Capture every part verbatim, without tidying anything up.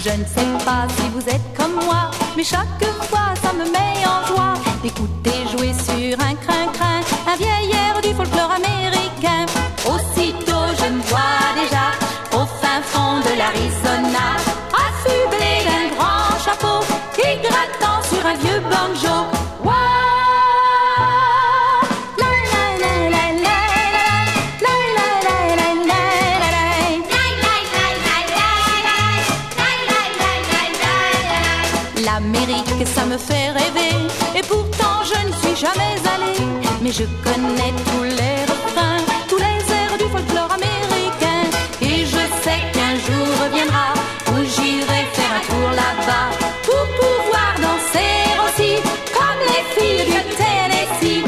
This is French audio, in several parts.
Je ne sais pas si vous êtes comme moi, mais chaque fois ça me met en joie d'écouter jouer sur un crin-crin un vieil air du folklore américain. Aussitôt je me vois déjà au fin fond de l'Arizona, affublé d'un grand chapeau et grattant sur un vieux banjo. L'Amérique, ça me fait rêver, et pourtant je n'y suis jamais allée. Mais je connais tous les refrains, tous les airs du folklore américain. Et je sais qu'un jour reviendra où j'irai faire un tour là-bas pour pouvoir danser aussi comme les filles du Tennessee.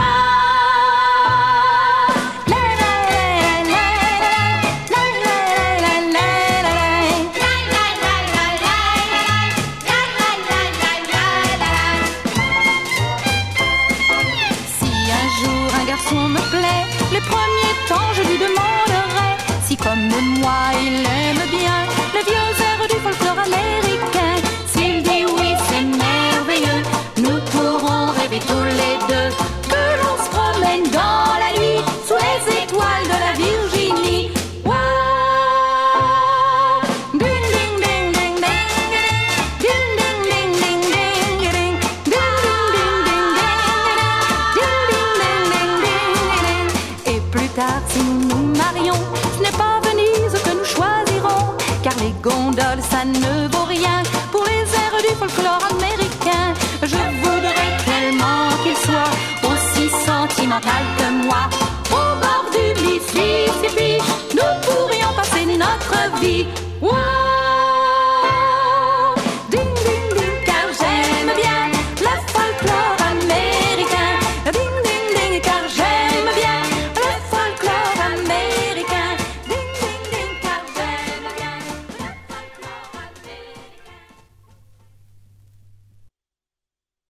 Me plaît, les premiers temps je lui demanderai si comme moi il aime bien les vieux airs du folklore américain. S'il dit oui c'est merveilleux, nous pourrons rêver tous les deux que l'on se promène dans la nuit sous les étoiles de la Virginie. Si nous nous marions, ce n'est pas Venise que nous choisirons, car les gondoles ça ne vaut rien pour les airs du folklore américain. Je voudrais tellement qu'il soit aussi sentimental que moi.